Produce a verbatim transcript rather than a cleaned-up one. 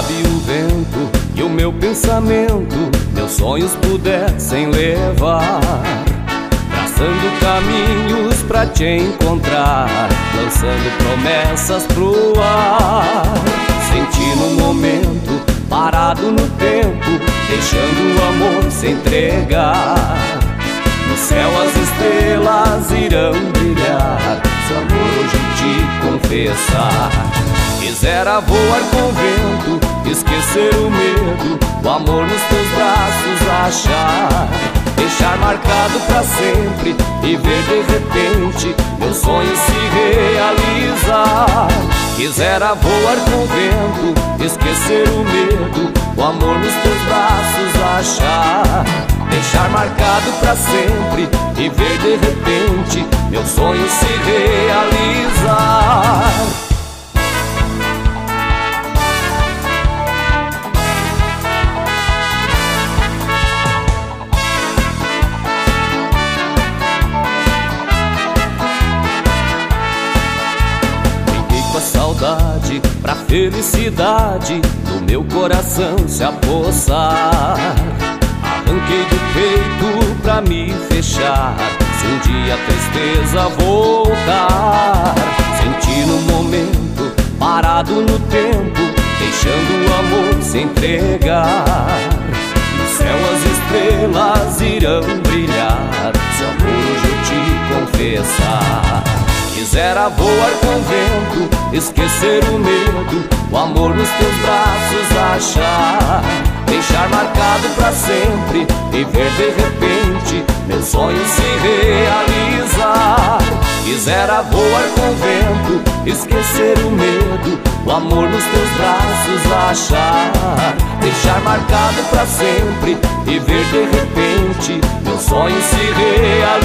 sobe o vento e o meu pensamento meus sonhos pudessem levar, traçando caminhos pra te encontrar, lançando promessas pro ar. Senti no momento, parado no tempo, deixando o amor se entregar. No céu as estrelas irão brilhar, se amor hoje te confessar. Quisera voar com o vento, esquecer o medo, o amor nos teus braços achar, deixar marcado pra sempre e ver de repente meu sonho se realizar. Quisera voar com o vento, esquecer o medo, o amor nos teus braços achar, deixar marcado pra sempre e ver de repente meu sonho se realizar. Saudade pra felicidade do meu coração se apossar. Arranquei do peito pra me fechar, se um dia a tristeza voltar. Senti no momento, parado no tempo, deixando o amor se entregar. No céu as estrelas irão brilhar, se amor hoje eu te confessar. Quisera voar com o vento, esquecer o medo, o amor nos teus braços achar, deixar marcado pra sempre e ver de repente meu sonho se realizar. Quisera voar com o vento, esquecer o medo, o amor nos teus braços achar, deixar marcado pra sempre e ver de repente meu sonho se realizar.